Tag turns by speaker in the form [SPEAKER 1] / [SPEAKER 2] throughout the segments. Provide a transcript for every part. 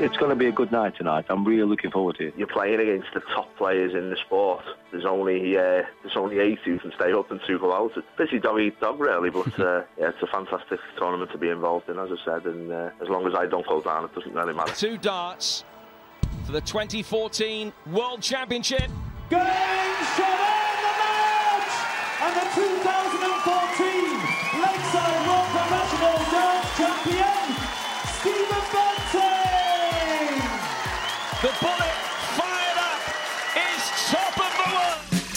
[SPEAKER 1] It's going to be a good night tonight. I'm really looking forward to it.
[SPEAKER 2] You're playing against the top players in the sport. There's only 8 who can stay up and 2 go out. It's pretty dog-eat-dog, really, but it's a fantastic tournament to be involved in, as I said, and as long as I don't go down, it doesn't really matter.
[SPEAKER 3] 2 darts for the 2014 World Championship.
[SPEAKER 4] Game, shot in the match! And the 2014 Lakeside World Professional Darts Champion, Stephen Bunting!
[SPEAKER 3] The bullet fired up is top of the world!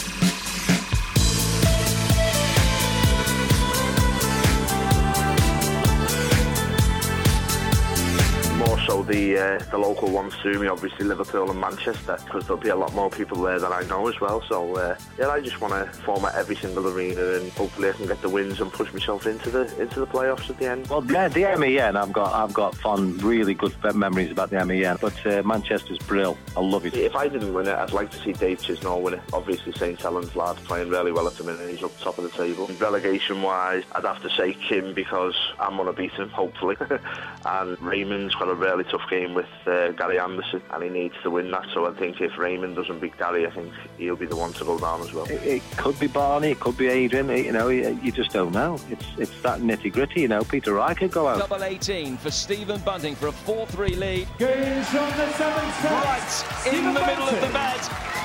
[SPEAKER 2] More so the local ones to me, obviously Liverpool and Manchester, because there'll be a lot more people there than I know as well. So I just want to form at every single arena, and hopefully I can get the wins and push myself into the playoffs at the end.
[SPEAKER 1] Well, the MEN, I've got fond, really good memories about the MEN, but Manchester's brilliant. I love it.
[SPEAKER 2] If I didn't win it, I'd like to see Dave Chisnall win it. Obviously St Helens lad playing really well at the minute. He's up top of the table. Relegation wise, I'd have to say Kim, because I'm going to beat him, hopefully. And Raymond's got a really tough game with Gary Anderson, and he needs to win that. So I think if Raymond doesn't beat Gary, I think he'll be the one to go down as well.
[SPEAKER 1] It could be Barney, it could be Adrian. You just don't know. It's that nitty gritty. Peter Wright could go out.
[SPEAKER 3] Double 18 for Stephen Bunting for a 4-3 lead.
[SPEAKER 4] Games from the 7th set.
[SPEAKER 3] Right in the middle of the bed.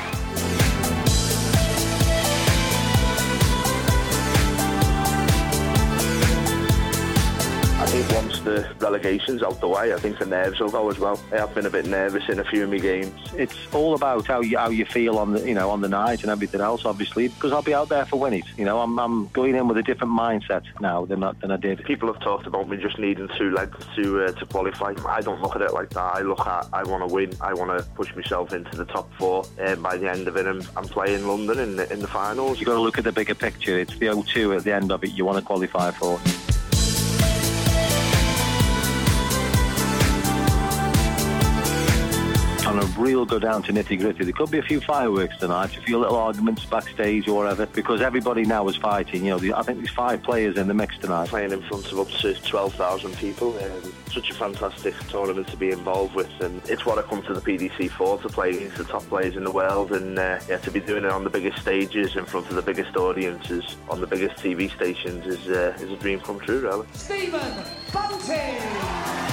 [SPEAKER 2] I think once the relegation's out the way, I think the nerves will go as well. I have been a bit nervous in a few of my games.
[SPEAKER 1] It's all about how you feel on the night and everything else, obviously, because I'll be out there for winning. I'm going in with a different mindset now than I did.
[SPEAKER 2] People have talked about me just needing 2 legs to qualify. I don't look at it like that. I look at I want to win. I want to push myself into the top 4. By the end of it, I'm playing London in the finals.
[SPEAKER 1] You've got to look at the bigger picture. It's the O2 at the end of it you want to qualify for. And a real go down to nitty-gritty. There could be a few fireworks tonight, a few little arguments backstage or whatever, because everybody now is fighting. I think there's 5 players in the mix tonight.
[SPEAKER 2] Playing in front of up to 12,000 people. Such a fantastic tournament to be involved with, and it's what I come to the PDC for, to play against the top players in the world, and to be doing it on the biggest stages, in front of the biggest audiences, on the biggest TV stations is a dream come true, really.
[SPEAKER 4] Stephen Bunting!